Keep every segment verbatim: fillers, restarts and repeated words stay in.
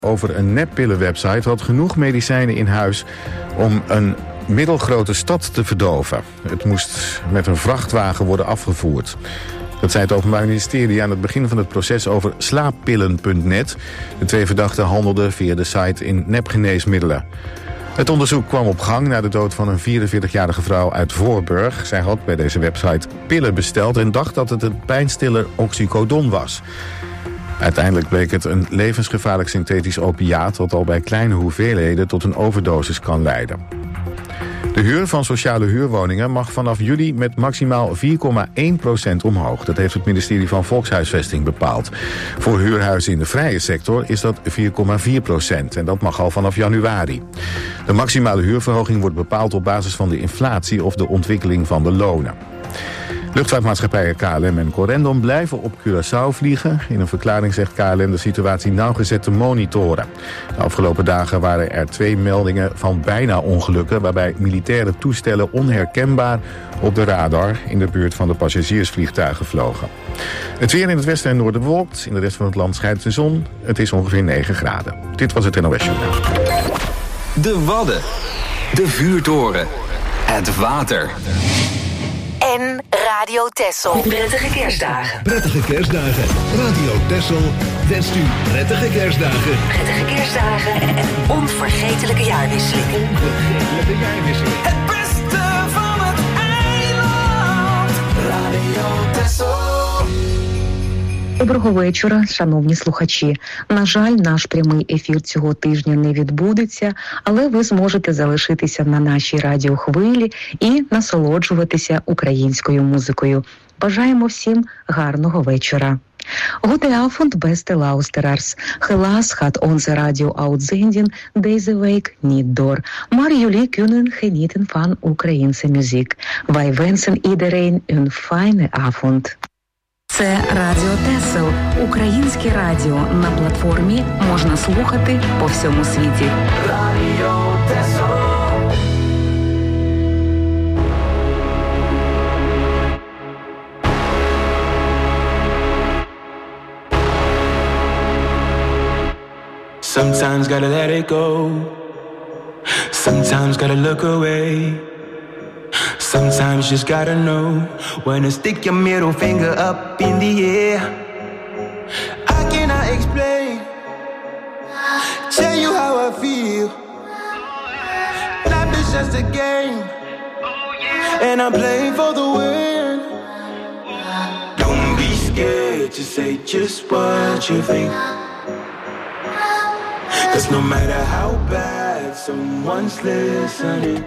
over een neppillenwebsite had genoeg medicijnen in huis om een middelgrote stad te verdoven. Het moest met een vrachtwagen worden afgevoerd. Dat zei het Openbaar Ministerie aan het begin van het proces over slaappillen punt net. De twee verdachten handelden via de site in nepgeneesmiddelen. Het onderzoek kwam op gang na de dood van een vierenveertigjarige vrouw uit Voorburg. Zij had bij deze website pillen besteld en dacht dat het een pijnstiller oxycodon was. Uiteindelijk bleek het een levensgevaarlijk synthetisch opiaat dat al bij kleine hoeveelheden tot een overdosis kan leiden. De huur van sociale huurwoningen mag vanaf juli met maximaal vier komma één procent omhoog. Dat heeft het ministerie van Volkshuisvesting bepaald. Voor huurhuizen in de vrije sector is dat vier komma vier procent en dat mag al vanaf januari. De maximale huurverhoging wordt bepaald op basis van de inflatie of de ontwikkeling van de lonen. Luchtvaartmaatschappijen K L M en Corendon blijven op Curaçao vliegen. In een verklaring zegt K L M de situatie nauwgezet te monitoren. De afgelopen dagen waren er twee meldingen van bijna ongelukken, waarbij militaire toestellen onherkenbaar op de radar in de buurt van de passagiersvliegtuigen vlogen. Het weer in het westen en noorden bewolkt. In de rest van het land schijnt de zon. Het is ongeveer negen graden. Dit was het N O S-journaal. De Wadden. De vuurtoren. Het water. En Radio Texel. Prettige kerstdagen. Prettige kerstdagen. Radio Texel wenst u prettige kerstdagen. Prettige kerstdagen en onvergetelijke jaarwisseling. Onvergetelijke jaarwisseling. Het beste van het eiland. Radio Texel. Доброго вечора, шановні слухачі. На жаль, наш прямий ефір цього тижня не відбудеться, але ви зможете залишитися на нашій радіохвилі і насолоджуватися українською музикою. Бажаємо всім гарного вечора. Gute Abend, beste luisteraars. Helaas gaat onze radio-uitzending deze week niet door. Maar jullie kunnen genieten van Українська muziek. Wij wensen iedereen een fijne avond. Це Радіо Тесел, українське радіо. На платформі можна слухати по всьому світі. Radio Texel. Sometimes gotta let it go. Sometimes gotta look away. Sometimes just gotta know when to stick your middle finger up in the air. I cannot explain, tell you how I feel. Life is just a game, and I'm playing for the win. Don't be scared to say just what you think, 'cause no matter how bad someone's listening,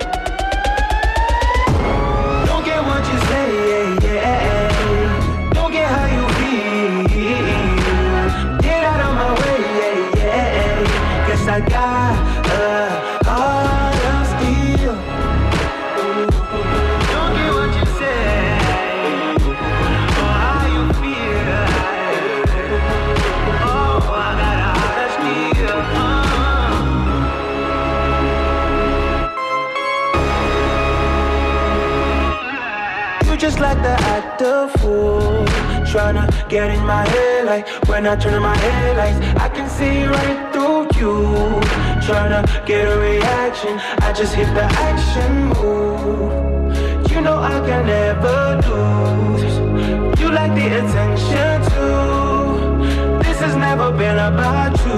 I got a heart of steel. Don't get what you say, or how you feel. Oh, I got a heart of steel. You just like the act of fool, tryna get in my head like when I turn my headlights, I can see right through you. Tryna get a reaction, I just hit the action move. You know I can never lose. You like the attention too. This has never been about you.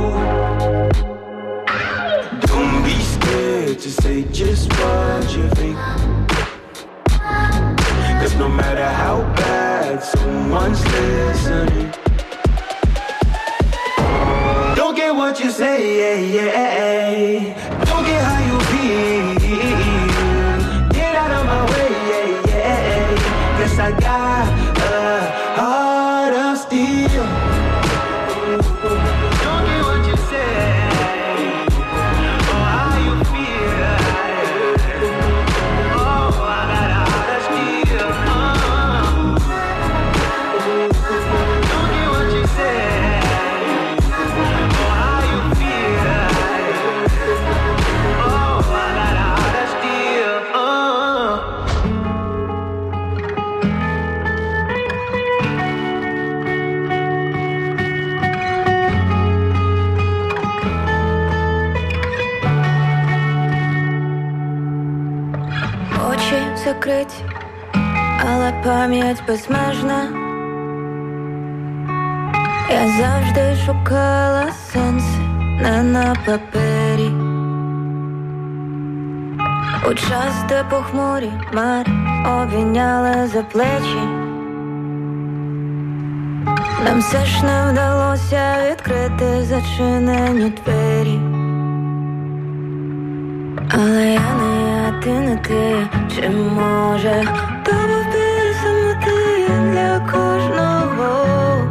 Don't be scared to say just what you think, 'cause no matter how bad someone's listening, don't get what you say, yeah, yeah. Don't get how you feel. Get out of my way, yeah, yeah. 'Cause I got a heart of steel. Don't get what you say, or how you feel. Oh, I got a heart of steel. Don't get what you say. закриті, але пам'ять безмежна. Я завжди шукала сенси не на папері. У час, де похмурі хмари обійняли за плечі, нам все ж не вдалося відкрити зачинені двері. Але я не я, ти не ти, чи може то був біль самоти для кожного.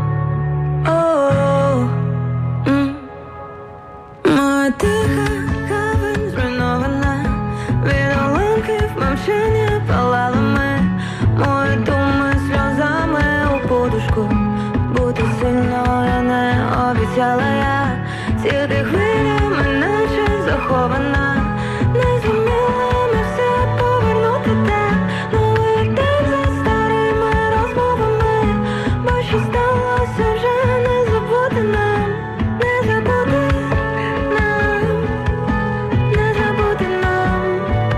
О-о-о. М. Моя тиха гавань зруйнована, від уламків мовчання палали ми, мої думи сльозами у подушку. Бути сильною не обіцяла я, сіти хвилями наче захована. Не зуміла ми все повернути так, новий день за старими розмовами, бо що сталося вже не забути нам, не забути нам, не забути нам,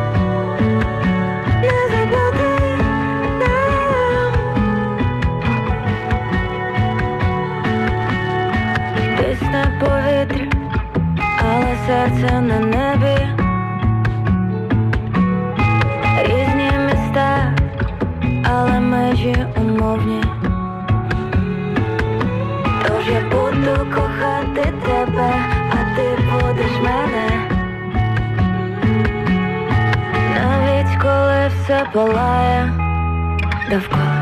не забути нам. Тисне повітря, але серце на небі. Різні міста, але межі умовні. Тож я буду кохати тебе, а ти будеш мене. Навіть коли все палає довкола.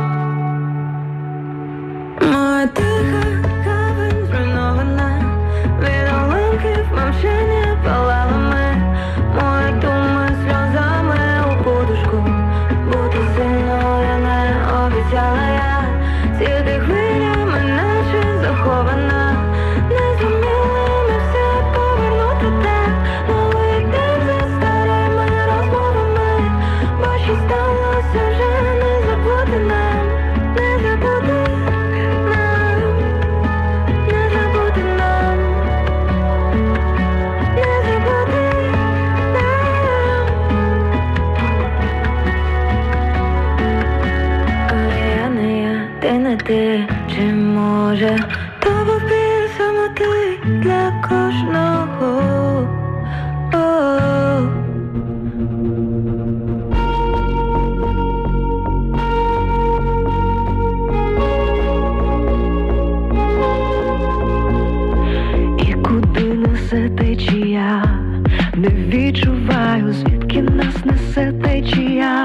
Моя тиха гавань зруйнована, від уламків мовчання палали ми, мої думи сльозами у подушку. Бути сильною не обіцяла я, сіти хвилями наче захована. Не зуміли ми все повернути так, новий день за старими розмовами, бо що сталося вже не забути нам, не забути нам, не забути нам, не забути нам. Але я не я, ти не ти, чи може то був біль самоти для кожного. О-о-о. І куди несе течія, не відчуваю, звідки нас несе течія.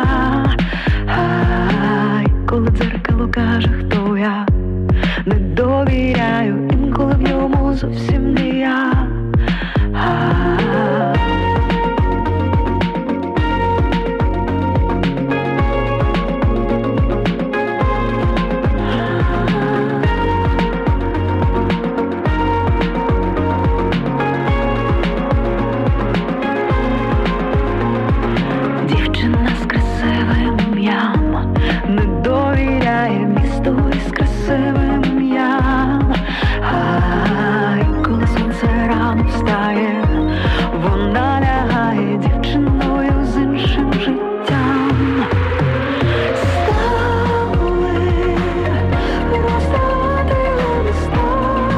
Ай, коли дзеркало каже, хто я, не довіряю, інколи в ньому зовсім не я. Ай. Дівчина з красивим ім'ям не довіряє місту із красивим ім'ям. Ай, коли сонце рано встає, вона лягає дівчиною з іншим життям. Стали розставати у містах,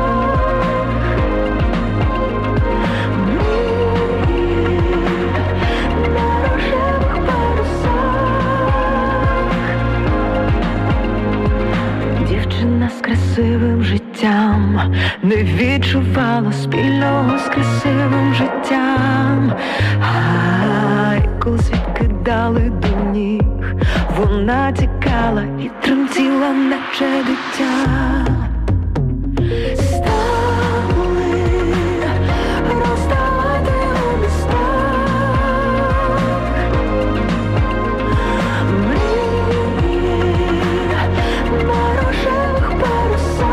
мрії на рожевих парусах. Дівчина з красивим життям не відчувала спільного з красивим життям. Ай, коли світ кидали до ніг, вона тікала і тремтіла, наче дитя. Стали розставати у містах, мрії на рожевих парусах.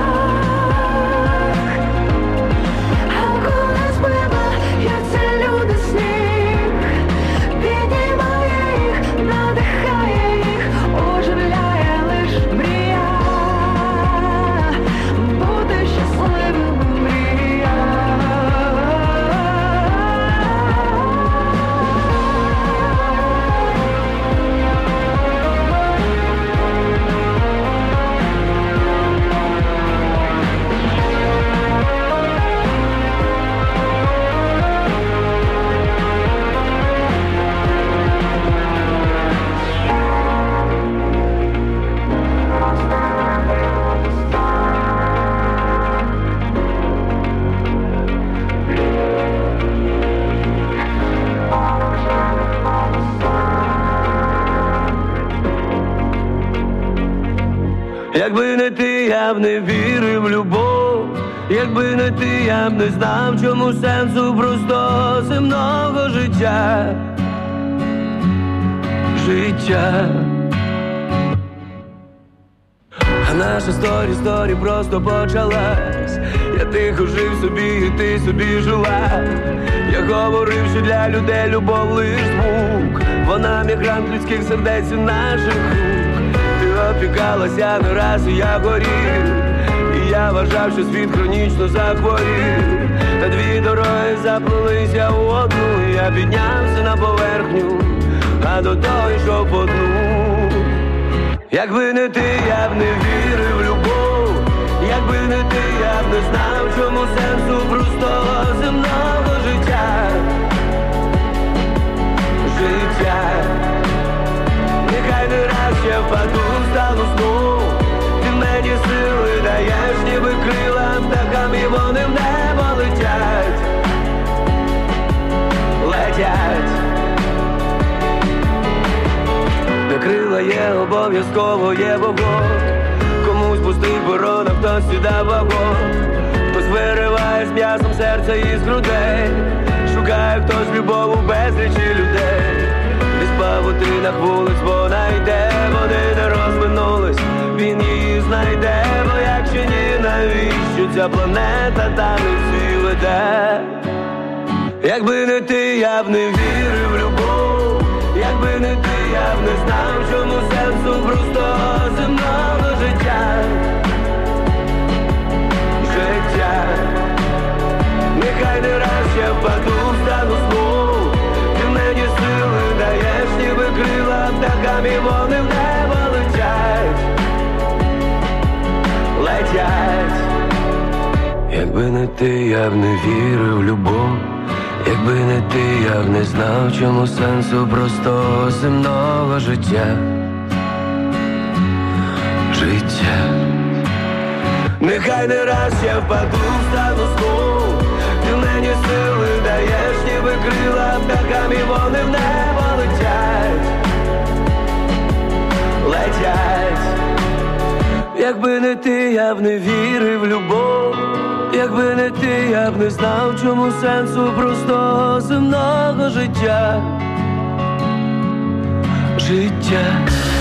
А коли збиваються люди сніг, піднімає їх, надихає їх, оживляє лиш мрія. Бути щасливим Якби не ти, я б не вірив в любов. Якби не ти, я б не знав, чому сенсу просто земного життя. Життя. А наша сторі, сторі просто почалась. Я тихо жив собі, і ти собі жила. Я говорив, що для людей любов лиш звук. Вона мігрант людських сердець і наших рук. Ти опікалася не раз, і я горів. І я вважав, що світ хронічно захворів. Та дві дороги заплилися у одну. Я піднявся на поверхню, а до того йшов по дну. Якби не ти, я б не вірив в любов. Якби не ти, я б не знав, чому сенсу простого земного життя. Життя. Нехай не раз я впаду, стану сну. Ти мені сили даєш, ніби крила птахам, і вони в небо летять. Летять. Де крила є, обов'язково є вогонь. Комусь пустий борон, а хтось сюда вагон. Хтось вириває з м'ясом серця із грудей. Шукає хтось любов у безлічі людей. Десь по павутинах вулиць вона йде. Вони не розминулись, він її знайде. Бо якщо ні, навіщо ця планета та не всі веде? Якби не ти, я б не вірив в любов. Якби не ти, я б не знав, чому сенсу простого земного життя. Життя. Нехай не раз я впаду, встану знов. Ти мені сили даєш, ніби крила птахам, і вони в небо летять. Летять. Якби не ти, я б не вірив в любов. Якби не ти, я б не знав, чому сенсу простого земного життя. Життя. Нехай не раз я впаду, встану знов. Ти мені сили даєш, ніби крила птахам, і вони в небо летять. Летять. Якби не ти, я б не вірив в любов. Якби не ти, я б не знав, чому сенсу простого земного життя. Життя.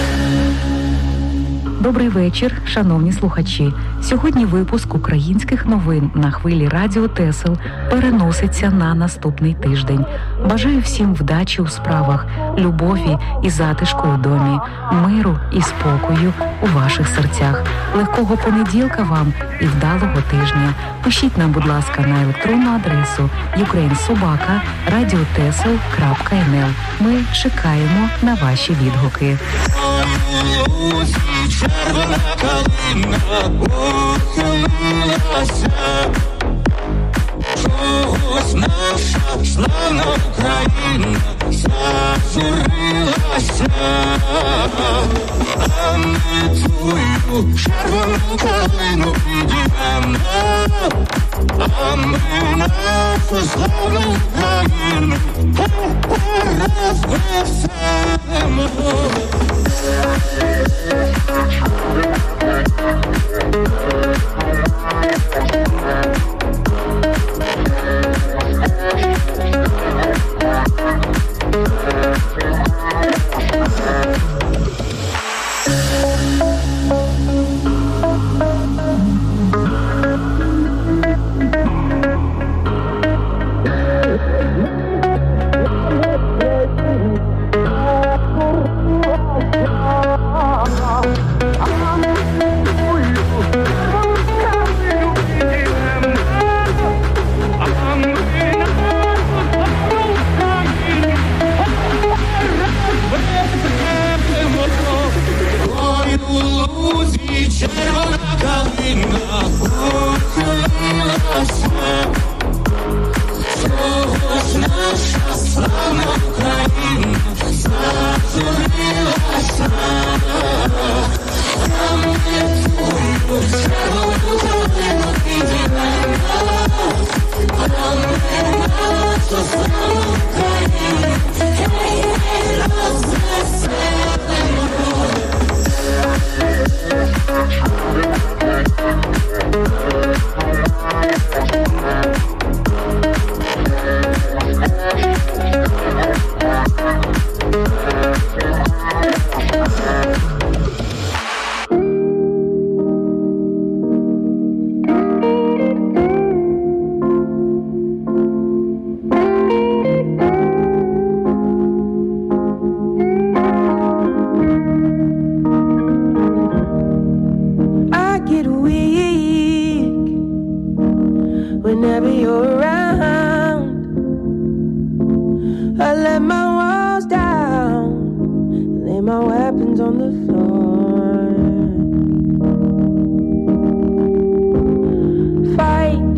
Добрий вечір, шановні слухачі. Сьогодні випуск українських новин на хвилі Радіо Тесел переноситься на наступний тиждень. Бажаю всім вдачі у справах, любові і затишку у домі, миру і спокою у ваших серцях. Легкого понеділка вам і вдалого тижня. Пишіть нам, будь ласка, на електронну адресу ukrainsobaka radiotesel крапка ен ел. Ми чекаємо на ваші відгуки. Червона калина ухилилася, чогось наша славна Україна зажурилася, а ми твою червону калину підіймемо, а ми нашу славну Україну розвесемо. I'm whenever you're around. I let my walls down, lay my weapons on the floor. Fight.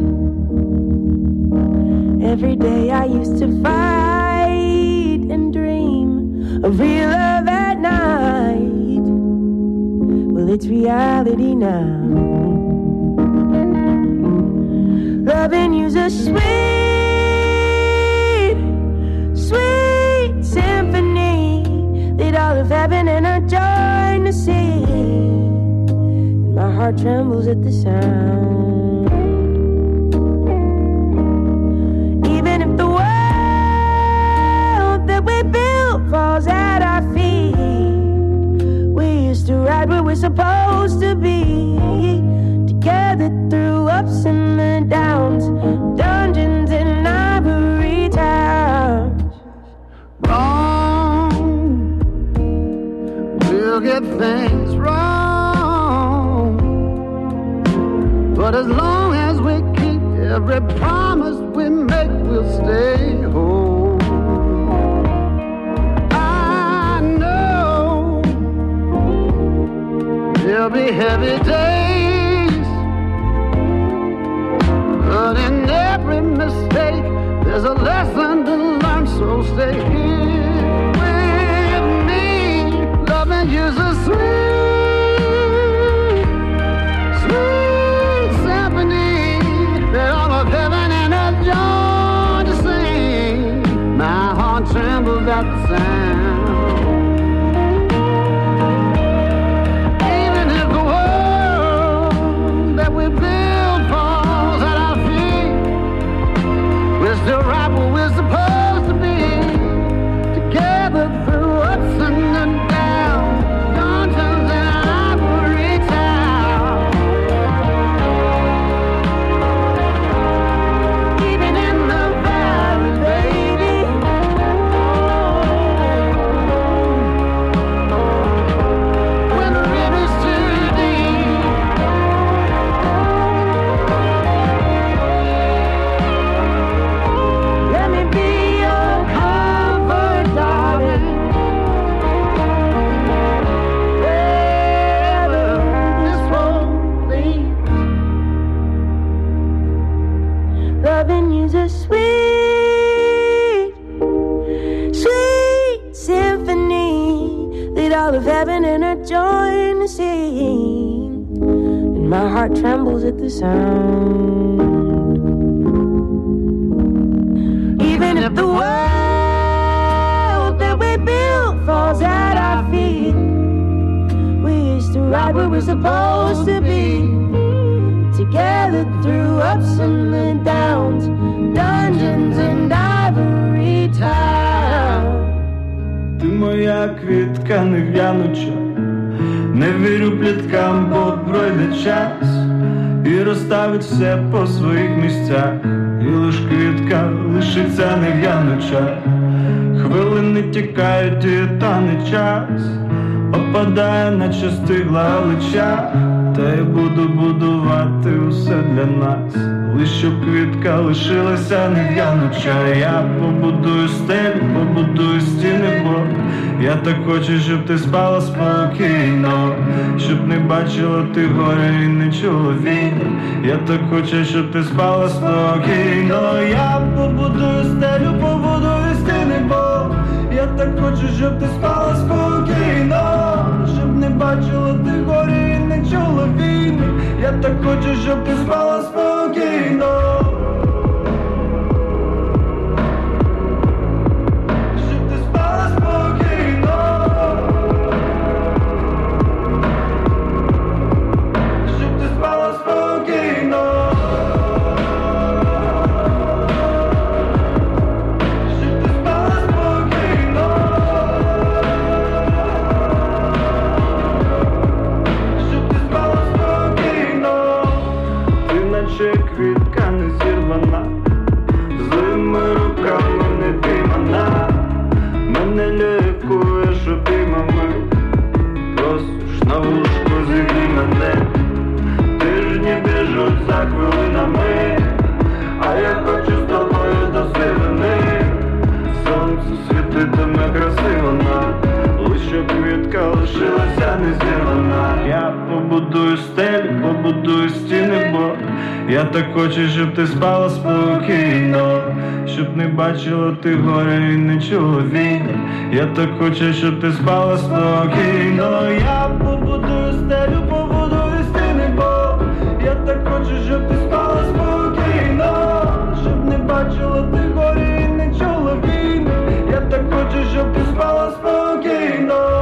Every day I used to fight and dream of real love at night. Well, it's reality now. Loving you's a sweet, sweet symphony that all of heaven and earth join to sing. And my heart trembles at the sound. Even if the world that we built falls at our feet, we used to ride where we're supposed to be, together through ups and the downs, dungeons and ivory towns. Wrong, we'll get things wrong, but as long as we keep every promise we make, we'll stay whole. I know there'll be heavy days, but in every mistake, there's a lesson to learn, so stay here with me. Loving you's a sweet, sweet symphony that all of heaven and earth join to sing. My heart trembles at the sound. Even if the world that we build falls at our feet, we're still right where we're supposed to be, together through ups and downs, dungeons and ivory towns. Even in the valley, baby, when the river's too deep, let me be your comfort, darling. Wherever this road leads, loving you's a sweet, sweet symphony that all of heaven and earth join to sing. And my heart trembles at the sound. Even if the world that we built falls at our feet, we used to ride where we're supposed to be, together through ups and the downs, dungeons and ivory towns. Ти моя квітка нев'януча, не вірю пліткам, бо пройде час і розставить все по своїх місцях, і лиш квітка лишиться нев'януча. Хвилини тікають і тане час, опадає, наче стигла лича. Та я буду будувати усе для нас, лиш щоб квітка лишилася нев'януча. Я побудую стелю, побудую стіни, бо я так хочу, щоб ти спала спокійно, щоб не бачила ти горя і не чула війни. Я так хочу, щоб ти спала спокійно. Я побудую стелю, побудую стіни, бо я так хочу, щоб ти спала спокійно, щоб не бачила ти горя і не чула війни. Я так хочу, щоб ти спала спокійно. Квітка не так хочу, щоб ти спала спокійно, щоб не бачила ти горя і не чула війни. Я так хочу, щоб ти спала спокійно. Я побудую стелю, побудую стіни, бо я так хочу, щоб ти спала спокійно, щоб не бачила ти горя і не чула війни. Я так хочу, щоб ти спала спокійно.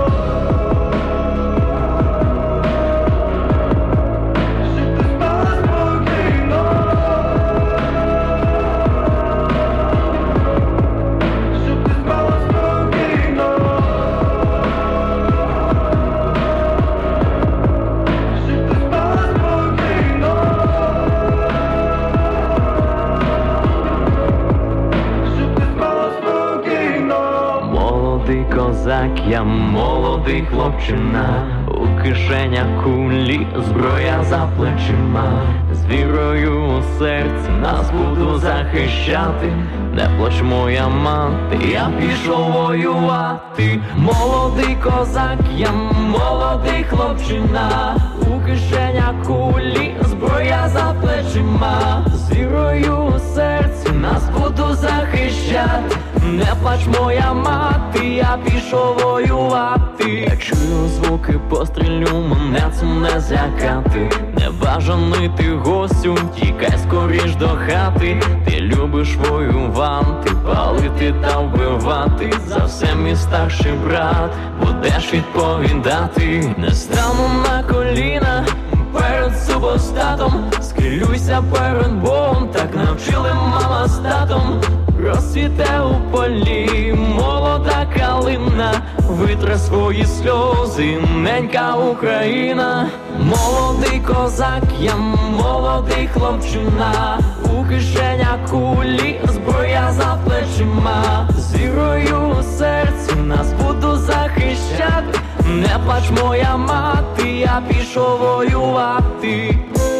Козак, я молодий хлопчина, у кишенях кулі, зброя за плечима. З вірою у серці нас буду захищати. Не плач, моя мати, я пішов воювати. Молодий козак, я молодий хлопчина, у кишенях кулі, зброя за плечима. З вірою у серці нас буду захищати. Не плач, моя мати, я пішов воювати. Я чую звуки пострілю, мене цим не злякати. Небажаний ти гостю, тікай скоріш до хати. Ти любиш воювати, палити та вбивати. За все мій старший брат будеш відповідати. Не стану на коліна перед супостатом, схилюйся перед Богом, так навчили мама з татом. Розцвіте у полі молода калина, витре свої сльози ненька Україна. Молодий козак, я молодий хлопчина, у кишенях кулі, зброя за плечима. З вірою у серці нас буду захищати. Не плач, моя мати, я пішов воювати.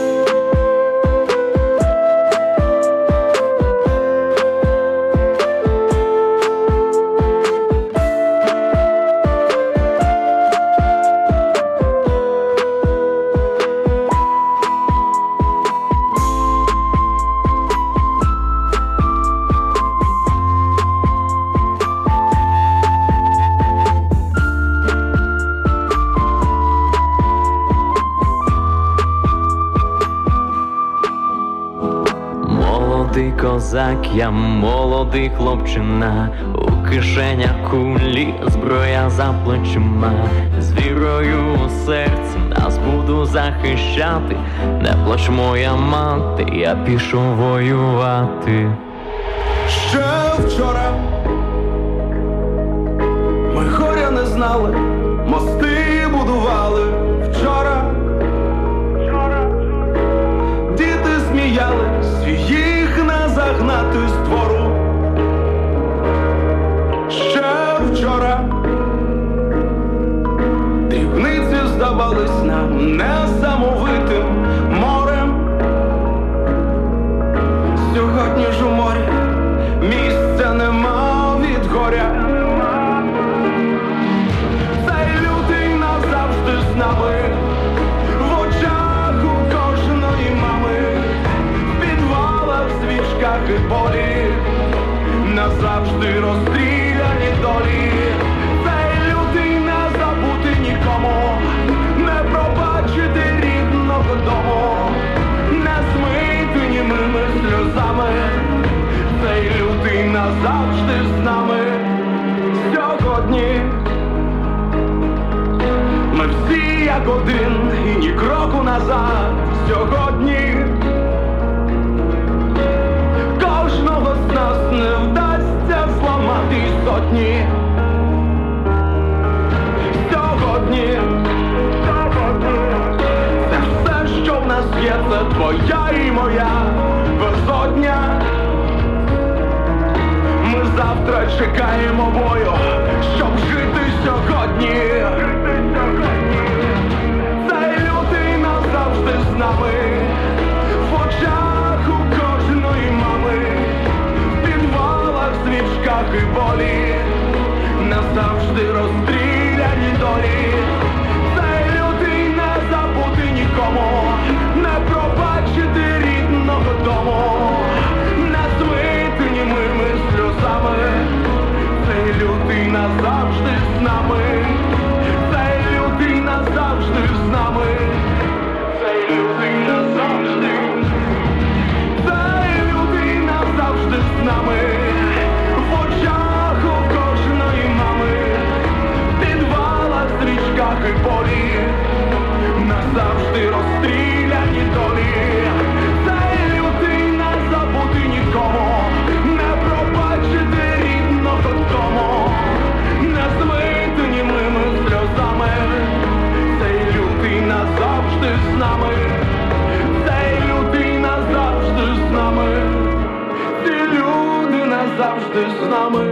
Козак, я молодий хлопчина, у кишенях кулі, зброя за плечима. З вірою у серці нас буду захищати. Не плач, моя мати, я пішов воювати. Ще вчора ми горя не знали, мости будували. Вчора діти сміялись, їх не загнати з двору. Ще вчора дрібниці здавались нам несамовитим морем. Сьогодні ж у морі місця нема від горя. Цей лютий назавжди з нами, в очах у кожної мами, в підвалах, свічках і болі, назавжди розстріляні долі. Цей лютий не забути нікому, не пробачити рідного дому, не змити німими сльозами. Цей лютий назавжди з нами. Сьогодні ми всі як один і ні кроку назад. Сьогодні кожного з нас не вдасться зламати сотні. Сьогодні це все, що в нас є, це твоя і моя безодня. Ми завтра чекаємо бою, щоб жити сьогодні. Цей лютий назавжди з нами, в очах у кожної мами, в підвалах, свічках і болі, назавжди розстріляні долі. Цей лютий не забути нікому, не пробачити рідного ти з нами.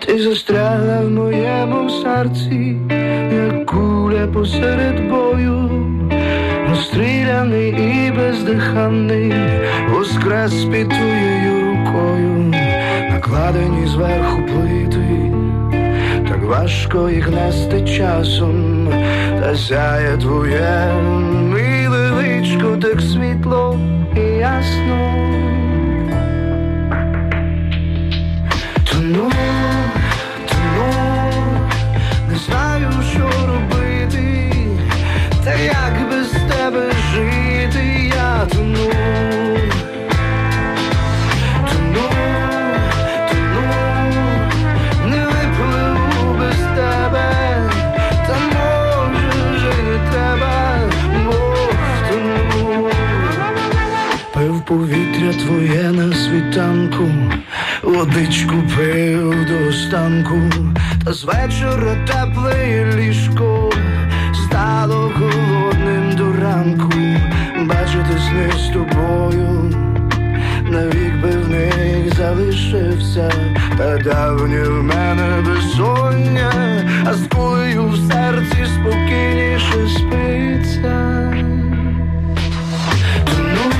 Ти застрягла в моєму серці, як куля посеред бою, розстріляний і бездиханний, воскрес під твоєю рукою, накладені зверху плити, так важко їх нести часом, та сяє твоє миле личко так світло і ясно. Тону, тону, не знаю, що робити, та як без тебе жити, я тону. Тону, тону, не випливу без тебе, та може вже не треба, бо втону. Пив повітря твоє на світанку, водичку пив до останку, та з вечора тепле ліжко стало холодним до ранку. Бачити сни з тобою, навік би в них залишився, та давнє в мене безсоння, а з кулею в серці спокійніше спиться. Тону,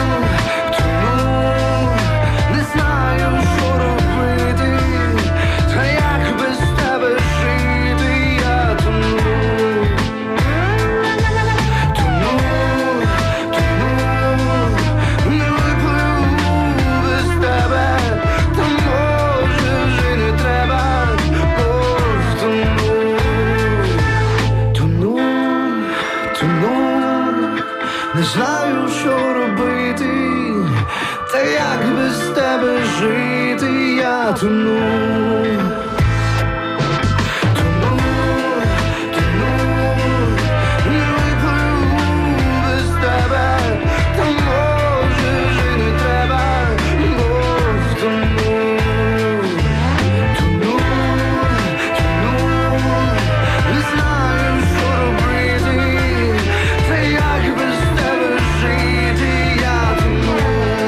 тону, не знаю, що робити, та як без тебе жити, я тону. Тону, тону, не випливу без тебе, та може вже не треба, бо втону. Тону, тону, не знаю, що робити, та як без тебе жити, я тону. Тону, тону, не випливу без тебе, та може вже не треба, бо втону. Тону, тону, не знаю, що робити, та як без тебе жити, я тону.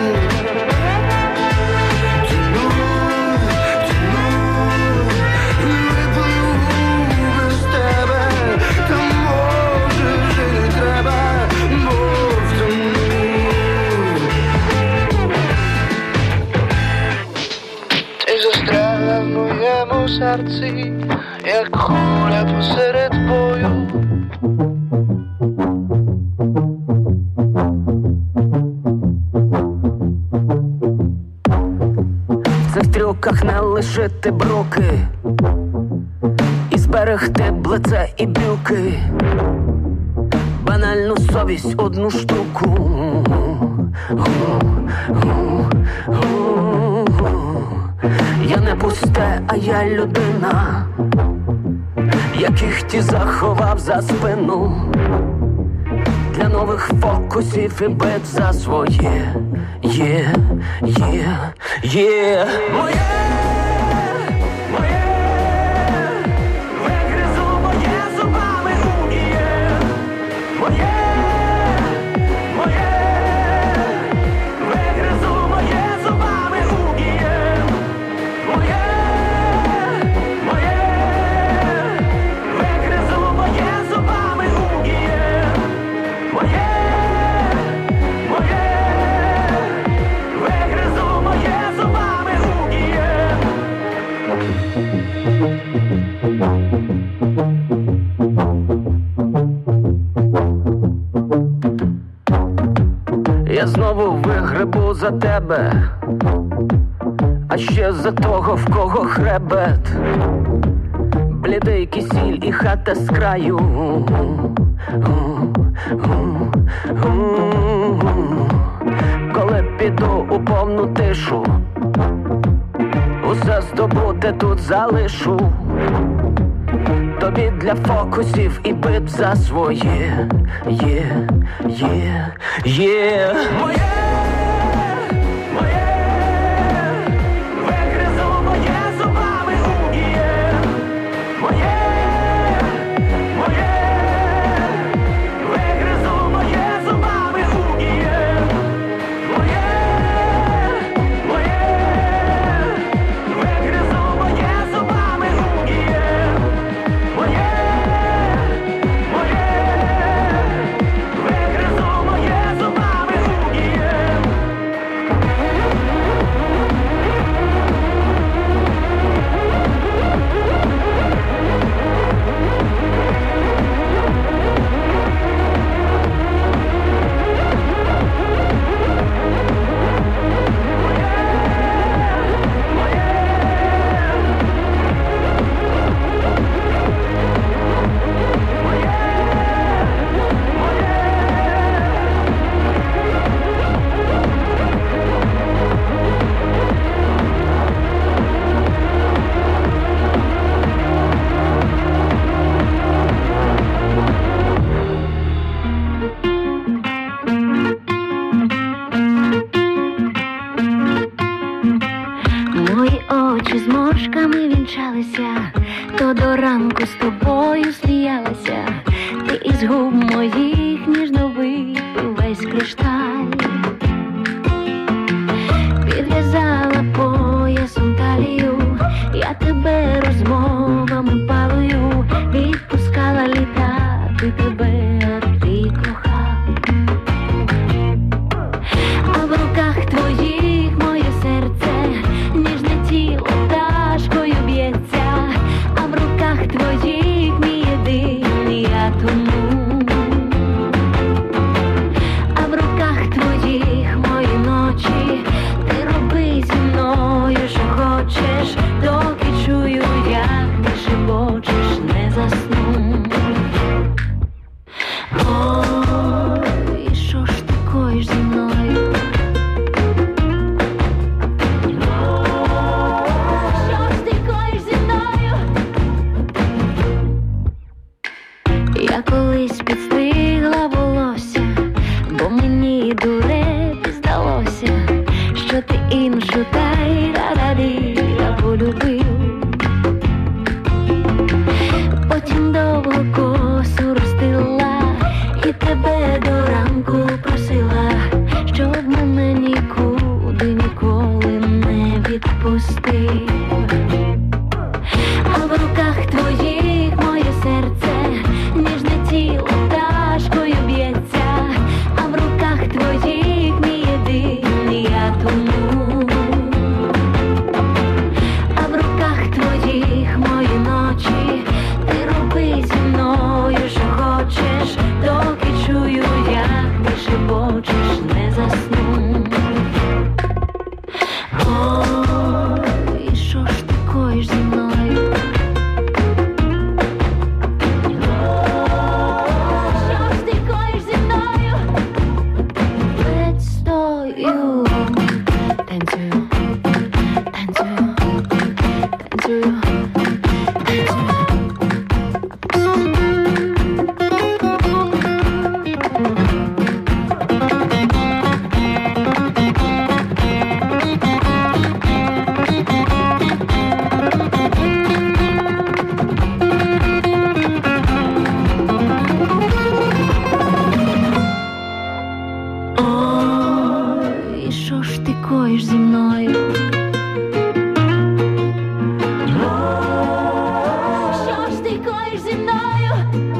Тону, тону, не випливу без тебе, та може вже не треба, бо втону. Ти застрягла в моєму серці, як куля посеред бою. В цих трюках не лишити бруки і зберегти блице і брюки, банальну совість одну штуку. Я не пусте, а я людина, яких ті заховав за спину, для нових фокусів і бит за своє. Є, є, є моє, моє, вигризу моє зубами уніє, моє, моє, вигризу моє зубами уніє, моє, моє, вигризу моє зубами уніє, моє, моє, вигризу моє зубами уніє. Я знову вигребу за тебе, а ще за того, в кого хребет, блідий кисіль і хата з краю. Коли піду у повну тишу, усе здобуте тут залишу, тобі для фокусів і бит за своє. Є, є, є моє, моє, вигризу моє зубами уніє, моє, моє, вигризу моє зубами уніє, моє, моє, вигризу моє зубами. сміялася, то до ранку з тобою сміялася. Ти із губ моїх ніжно випив весь кришталь. Підв'язала поясом талію, я тебе розмовами палою, відпускала літати тебе, а ти кохав. А в руках твоїх моє серце, ніжне тіло пташкою б'ється, а в руках твоїх мій єдиний я тону. А в руках твоїх мої ночі, ти роби зі мною, що хочеш, доки чую, як ти шепочеш, не засну. Ой, що ж ти коїш зі мною? Що ж ти коїш зі мною? Я колись підстригла волосся, бо мені дурепі здалося, що ти іншу та-й-ра-ра-ді-ра полюбив. Потім довго косу розстила і тебе до ранку просила, щоб мене нікуди ніколи не відпустив. А в руках твоїх моє серце, ніжне тіло пташкою б'ється, а в руках твоїх мій єдиний я тону. А в руках твоїх мої ночі, ти роби зі мною, що хочеш, доки чую, як ти шепочеш, не засну. Ой, що ж ти коїш зі мною? Що ж ти коїш зі мною? Ледь стою, танцюю, танцюю, танцюю, танцюю. Ой, що ж ти коїш зі мною? Що ж ти коїш зі мною?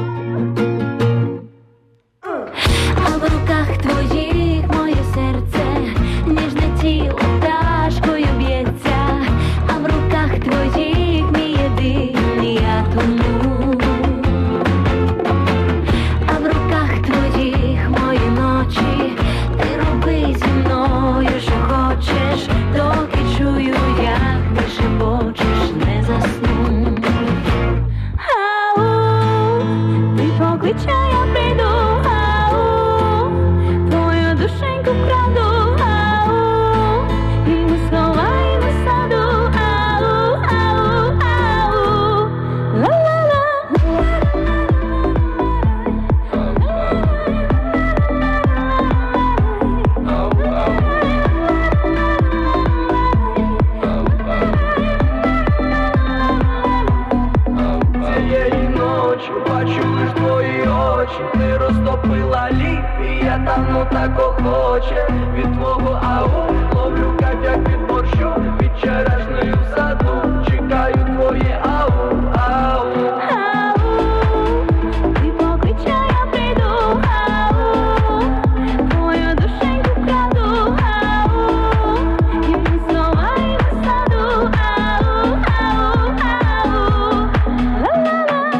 А в руках твоїх моє серце, ніжне тіло пташкою б'ється, а в руках твоїх мій єдиний я тону. А в руках твоїх мої ночі, ти роби зі мною, що хочеш, доки чую, як ти шепочеш, не засну. Ау, ти покличе, я прийду, ау, твою душеньку вкраду, ау, і ми сховаємо саду, ау, ау, ау, ла-ла-ла. Цієї ночі бачу лиш твої очі, ти розтопила лід, і я тану так охоче. Від твого ау ловлю кайф, як від борщу, від черешнею в саду, чекаю твоє ау, ау. Ау, ти покличе, я прийду, ау, твою душеньку вкраду, ау, і ми сховаємо саду, ау, ау, ау, ла-ла-ла.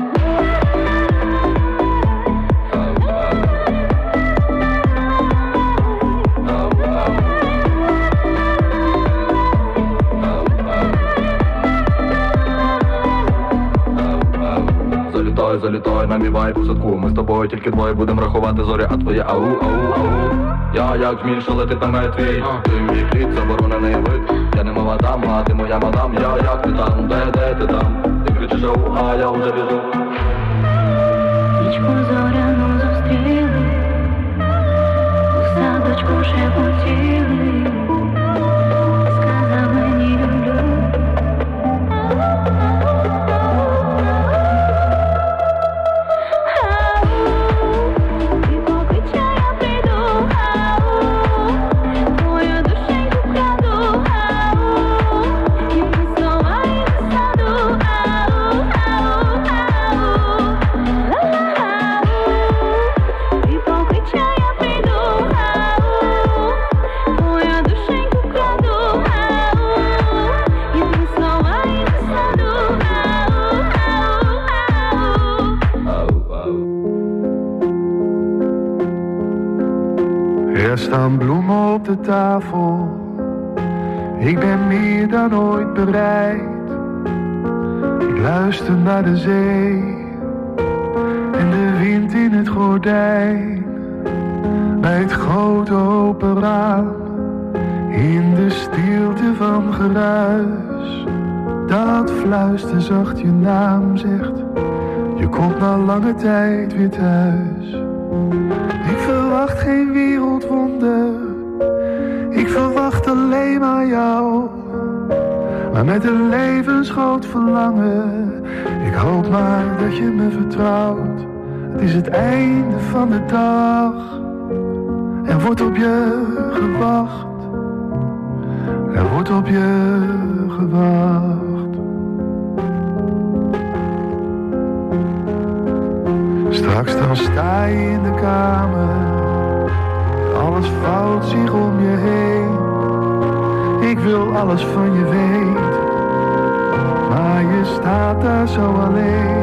Залітай, залітай на мій вайб у садку. Ми з тобою тільки двоє будем рахувати зорі, а твоє ау, ау, ау. Я як змін, що летить на метвій. Ти мій кліт, заборонений вид. Я не мова дам, а ти моя мадам. Я як ти там, де, де ти там? Ти кричиш ау, а я вже біжу. Нічку зоряну зустріли, у садочку шепотіли, сказав мені люблю. staan bloemen op de tafel. Ik ben meer dan ooit bereid. Ik luister naar de zee en de wind in het gordijn. Bij het grote open raam, in de stilte van geruis. Dat fluister zacht je naam zegt, je komt na lange tijd weer thuis. Ik verwacht geen wereldwonder, ik verwacht alleen maar jou. Maar met een levensgroot verlangen, ik hoop maar dat je me vertrouwt. Het is het einde van de dag, er wordt op je gewacht. Er wordt op je gewacht. Straks dan sta je in de kamer, alles vouwt zich om je heen. Ik wil alles van je weten, maar je staat daar zo alleen.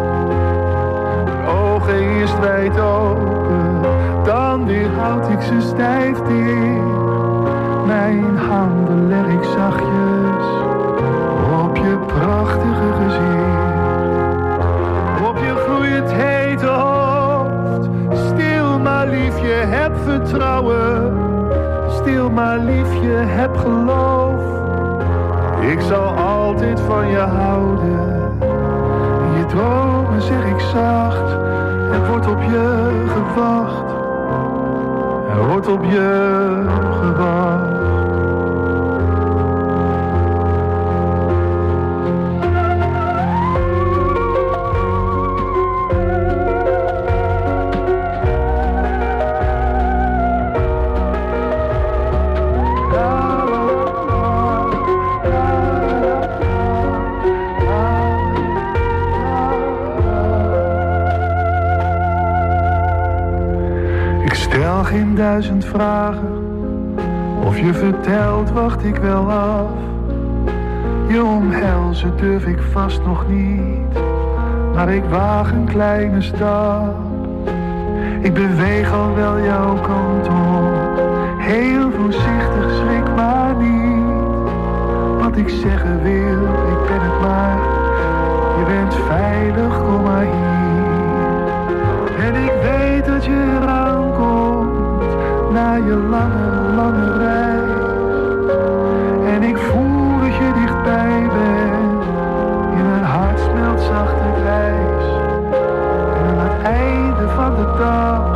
Mijn ogen eerst wijd open, dan weer houd ik ze stijf dicht. Mijn handen leg ik zachtjes op je prachtige gezicht. Op je gloeiend hete hoofd. Stil maar liefje, heb vertrouwen. Stil maar liefje, heb geloof. Ik zal altijd van je houden. In je dromen zeg ik zacht, er wordt op je gewacht. Er wordt op je gewacht. Geen duizend vragen, of je vertelt wacht ik wel af. Je omhelzen durf ik vast nog niet, maar ik waag een kleine stap. Ik beweeg al wel jouw kant op, heel voorzichtig, schrik maar niet. Wat ik zeggen wil, ik ben het maar, je bent veilig, kom maar hier. En ik weet dat je eraan komt, na je lange, lange reis. En ik voel dat je dichtbij bent, in mijn hart smelt zacht het ijs. En aan het einde van de dag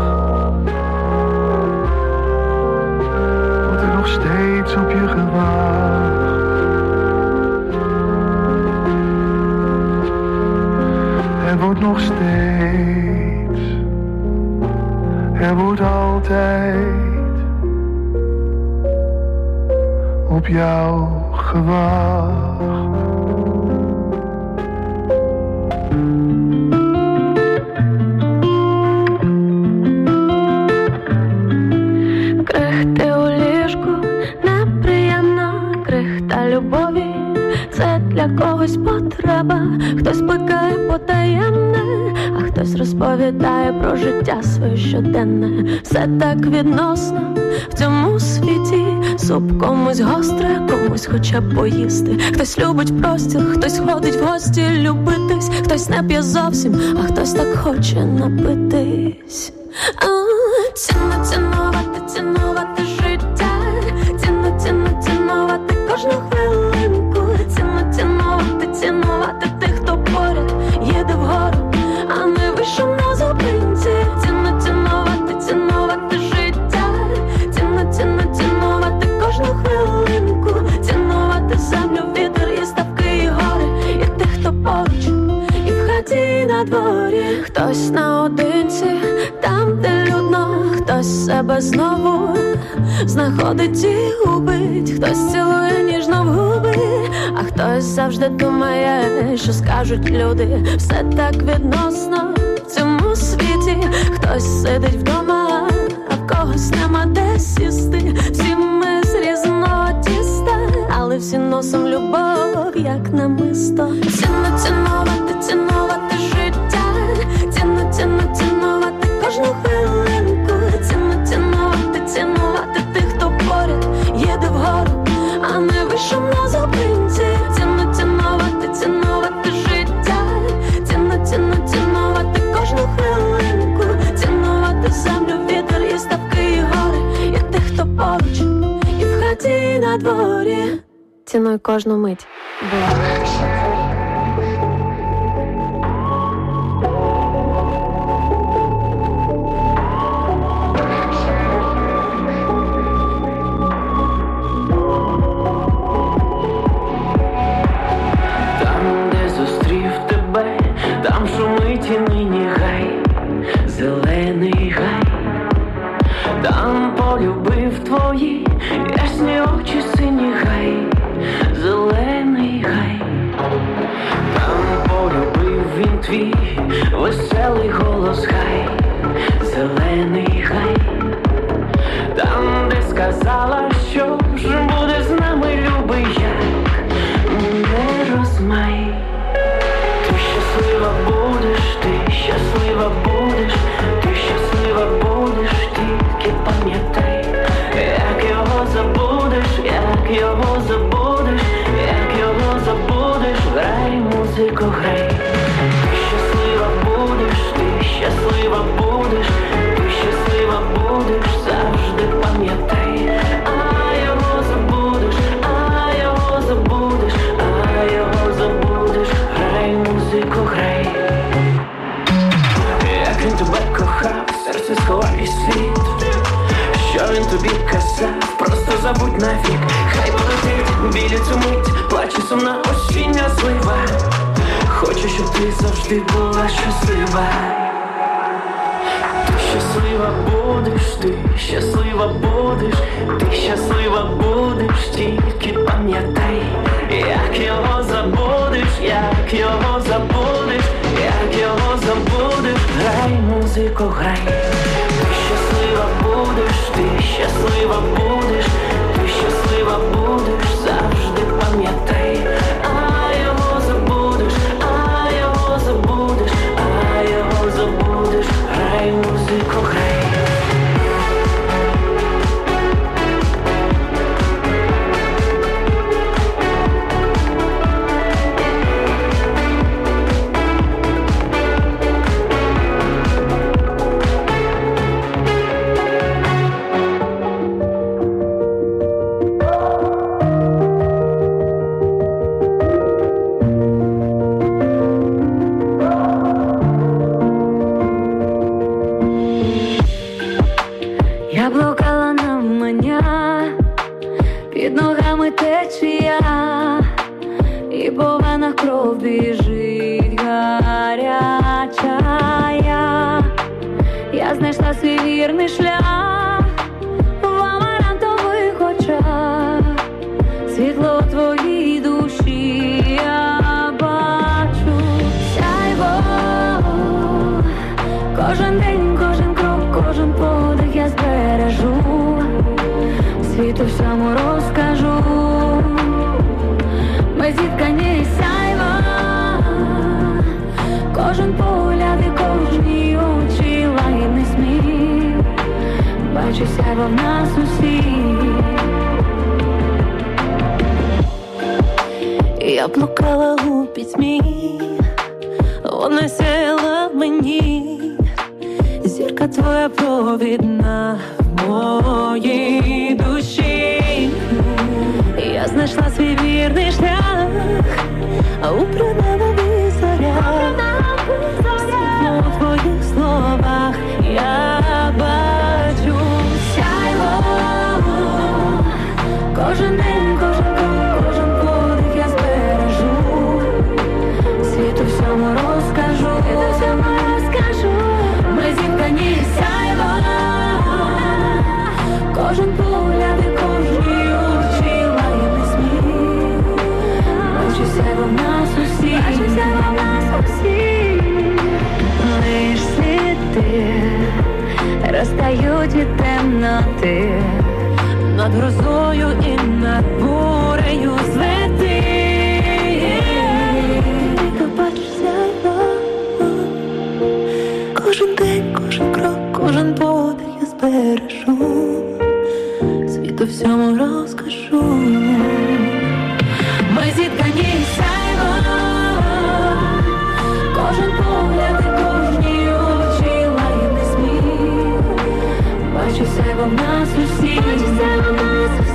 wordt er nog steeds op je gewacht. Er wordt nog steeds, er wordt altijd op jou gewacht. Крихти у ліжку неприємна, крихта любові, це для когось потреба. Хтось плекає потаємне, а хтось розповідає про життя своє щоденне. Все так відносно в цьому світі. Суп комусь гостре, комусь хоча б поїсти. Хтось любить простір, хтось ходить в гості любитись. Хтось не п'є зовсім, а хтось так хоче напитись. А, цінно цінувати, цінувати життя. Цінно, цінно, цінувати кожну хвилинку. Цінно цінувати, цінувати тих, хто поряд їде вгору, а не вийшов на зупинці. Цінно цінувати, цінувати життя. Цінно, цінно, цінувати кожну хвилинку. Цінувати землю, вітер і ставки, і гори, і тих, хто поруч, і в хаті, і на дворі. Хтось наодинці, там, де людно. Хтось себе знову знаходить і губить. Хтось цілує ніжно в губи, а хтось завжди думає, що скажуть люди. Все так відносно в цьому світі. Хтось сидить вдома, а в когось нема де сісти. Всі ми з різного тіста, але всі носом любов, як намисто. Цінно цінувати, цінувати життя. Цінно, цінно, цінувати кожну хвилинку. Цінно цінувати, цінувати дворі, цінуй кожну мить. Там, де зустрів тебе, там шумить і нині гай, зелений гай. Там полюбив твої ясні очі, сині гай, зелений гай. Там полюбив він твій веселий голос гай, зелений гай. Там, де сказала, що ж буде з нами, любий, як не розмай. Ти щаслива будеш, ти щаслива будеш, ти щаслива будеш, тільки пам'ятай, як його забудеш, як його забудеш, як його забудеш, грай, музику, грай. Ти щаслива будеш, ти щаслива будеш, ти щаслива будеш, завжди пам'ятай, а його забудеш, а його забудеш, а його забудеш, грай, музику, грай. Як він тебе кохав, серце сховав і світ, що він тобі казав, просто забудь навік. Хай полетить білі цю мить, плаче сумна осіння злива. Хочу, щоб ти завжди була щаслива. Ти щаслива будеш, ти щаслива будеш, ти щаслива будеш, тільки пам'ятай, як його забудеш, як його забудеш, як його забудеш, грай, музику, грай. Ти щаслива будеш, ти щаслива будеш, ти щаслива будеш, завжди пам'ятай, а його забудеш, а його забудеш, а його забудеш, грай, музику, грай. Я блукала навмання, під ногами течія, і по венах кров біжить гаряча. Я, я знайшла свій вірний шлях в амарантових очах, світло у твоїй душі я бачу. Сяйво, кожен день, кожен крок, кожен подих я збережу, світу всьому розкажу. Ми зіткані сяйва, кожен погляд і кожні очі, лагідний сміх, бачу сяйва в нас усіх. Я блукала у пітьмі, вона сяяла в мені, зірка твоя провідна в моїй душі. Я знайшла свій вірний шлях, а у принавових зорях, світло у твоїх словах я бачу. Сяйво, кожен день, кожен крок, кожен подих я збережу, світу всьому розкажу, світу всьому розкажу. Ми зіткані сяйва, кожен погляд і кожні очі, лагідний сміх, бачу сяйва в нас усіх, бачу сяйва в нас усіх. Лиш сліди розтають від темноти, над грозою і над бурею злети. Ти бачиш сяйва, Кожен день, кожен крок, кожен подих я збережу, світу всьому розкажу. ми зіткані сяйва, кожен погляд і кожні очі, лагідний сміх, бачу сяйва в нас усіх, бачу сяйва в нас усіх.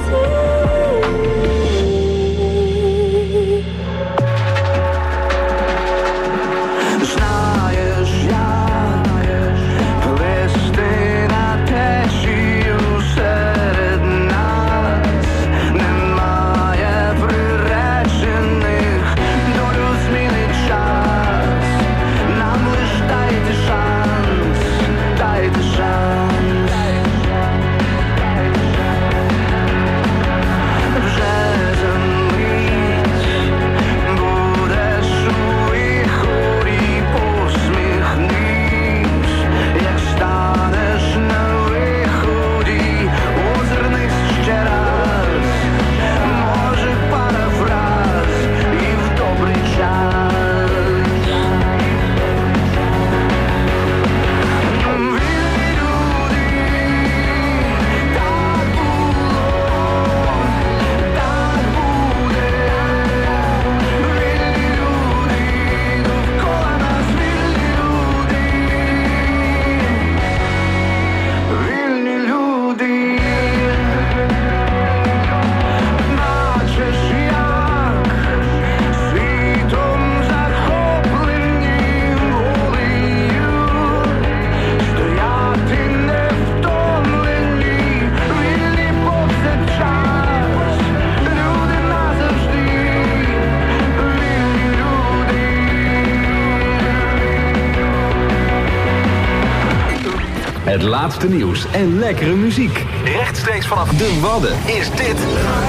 Het laatste nieuws en lekkere muziek. Rechtstreeks vanaf de Wadden is dit...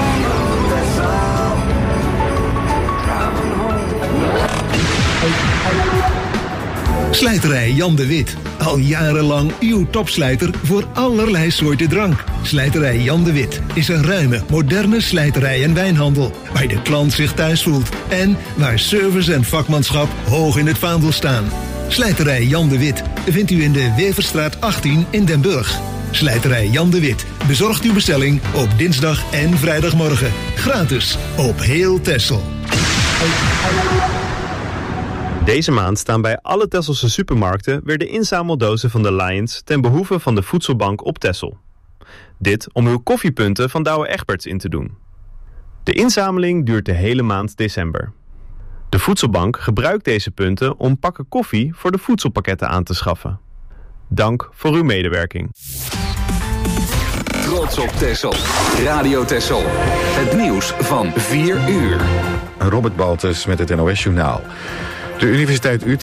Slijterij Jan de Wit. Al jarenlang uw topslijter voor allerlei soorten drank. Slijterij Jan de Wit is een ruime, moderne slijterij en wijnhandel. Waar de klant zich thuis voelt. En waar service en vakmanschap hoog in het vaandel staan. Slijterij Jan de Wit vindt u in de Weverstraat achttien in Den Burg. Slijterij Jan de Wit bezorgt uw bestelling op dinsdag en vrijdagmorgen. Gratis op heel Texel. Deze maand staan bij alle Tesselse supermarkten weer de inzameldozen van de Lions ten behoeve van de Voedselbank op Texel. Dit om uw koffiepunten van Douwe Egberts in te doen. De inzameling duurt de hele maand december. De Voedselbank gebruikt deze punten om pakken koffie voor de voedselpakketten aan te schaffen. Dank voor uw medewerking. Trots op Texel. Radio Texel. Het nieuws van vier uur. Robert Baltus met het N O S Journaal. De Universiteit Utrecht